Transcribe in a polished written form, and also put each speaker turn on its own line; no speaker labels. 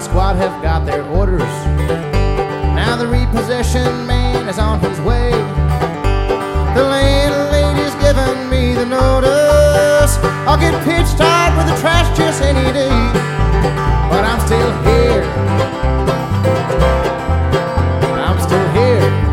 squad have got their orders. Now the repossession man is on his way. The landlady's giving me the notice. I'll get pitch tied with the trash just any day. But I'm still here. I'm still here.